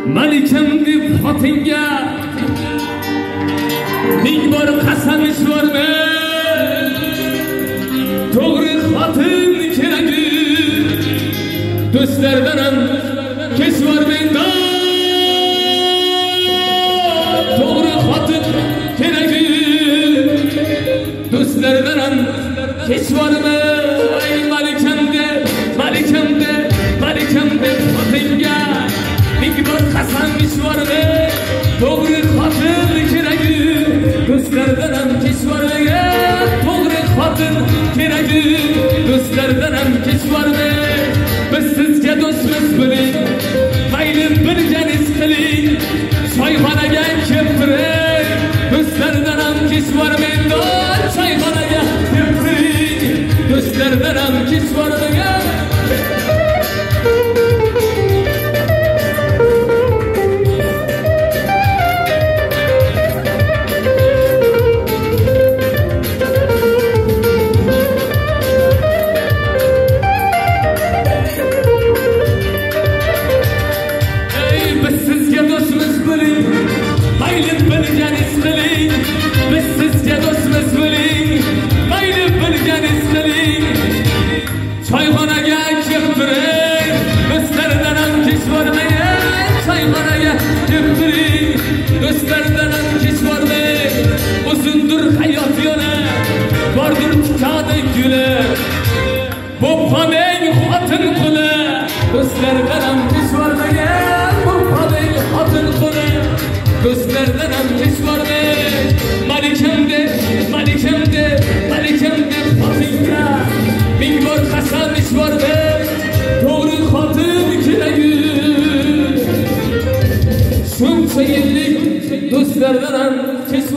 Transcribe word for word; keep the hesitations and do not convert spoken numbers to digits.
Malikam deb xotinga ming bor qasam ichvorma, to'g'ri xotin keragi, do'stlardan ham kechvormangda, to'g'ri xotin keragi, do'stlardan ham kechvorma. Ey malikam deb, malikam deb, malikam deb xotinga ming bor qasam ichvorma, to'g'ri xotin keragi, do'stlardan ham kechvorma, to'g'ri xotin keragi, do'stlardan ham kechvorma. Biz sizga do'stmiz biling, mayli bilganingiz qiling, choyxonaga keltiring, do'stlardan ham kechvormang, choyxonaga keltiring, do'stlardan ham kechvormang. Choyxonaga keltiring, do'stlardan ham kechvormang, choyxonaga keltiring, do'stlardan ham kechvormang. Uzundir hayot yo'li, bordir tikoni guli, bo'p qolmang xotin quli, do'stlardan ham kechvormang, bo'p qolmang xotin quli, do'stlardan ham kechvormang. Malikam deb, malikam deb, malikam deb xotinga ming bor qasam ichvorma, to'g'ri xotin keragi, shuncha yillik do'stlardan ham kech